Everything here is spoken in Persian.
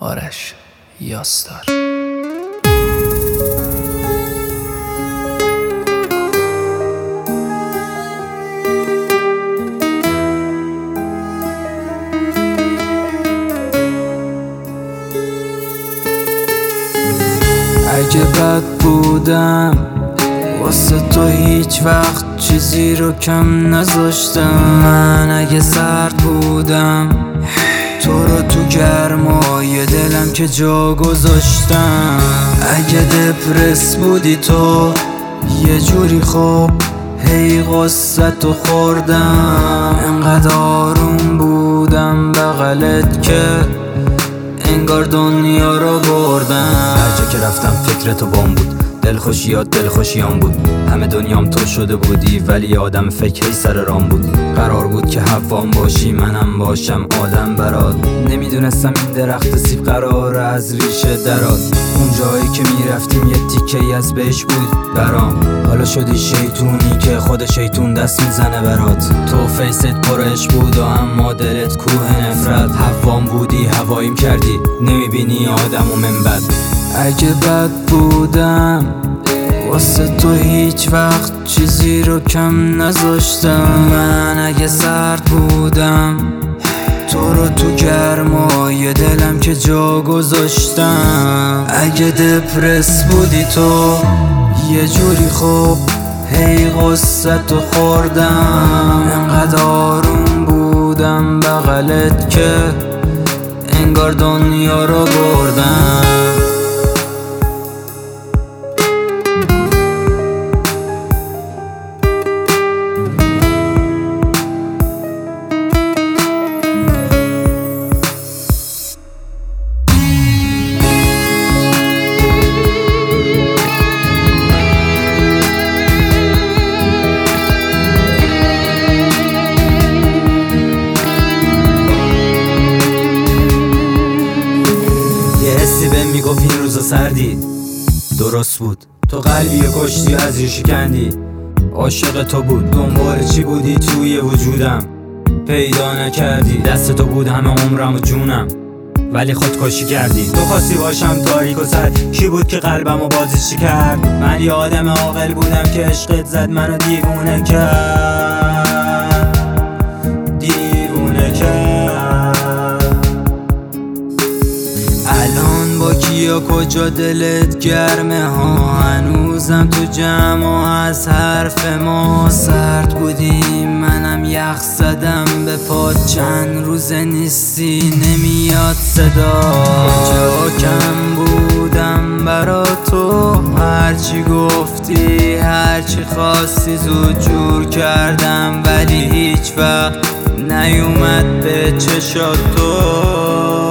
آرش یاستار. اگه بد بودم واسه تو هیچ وقت چیزی رو کم نذاشتم. من اگه سرد بودم تو رو تو گرمای دلم که جا گذاشتم. اگه دپرس بودی تو یه جوری خوب هی غصت رو خوردم. انقدر آروم بودم بغلت که انگار دنیا رو بردم. هر جا که رفتم فکر تو بام بود، دلخوشیات دلخوشیام بود. همه دنیام تو شده بودی ولی آدم فکری سر رام بود. قرار بود که حوام باشی منم باشم آدم برات. نمیدونستم این درخت سیب قرار از ریشه درات. اون جایی که میرفتیم یه تیکه از بهش بود برام. حالا شدی شیطونی که خود شیطون دست میزنه برات. تو فیست پرش بود و اما دلت کوه نفرت. حوام بودی هواییم کردی نمیبینی آدم و من بد. اگه بد بودم واسه تو هیچ وقت چیزی رو کم نذاشتم. من اگه سرد بودم تو رو تو گرمای دلم که جا گذاشتم. اگه دپرس بودی تو یه جوری خوب هی غصت رو خوردم. انقدر آروم بودم بغلت که انگار دنیا رو بردم. میگفت این روزا سردی درست بود. تو قلبی کشتی از ریشه کندی. عاشق تو بود دنبال چی بودی توی وجودم پیدا نکردی. دست تو بود همه عمرم و جونم ولی خودکشی کردی. تو خواستی باشم تاریک و سرد. کی بود که قلبم و بازیچی کرد؟ من یه آدم عاقل بودم که عشقت زد منو دیوونه کرد. دیوونه کرد. الان با کیا کجا دلت گرمه ها؟ هنوزم تو جمع از حرف ما. سرد بودی منم یخ زدم به پات. چند روزه نیستی نمیاد صدا. جا کم بودم برا تو هرچی گفتی هرچی خواستی زود جور کردم ولی هیچ وقت نیومد به چشات تو.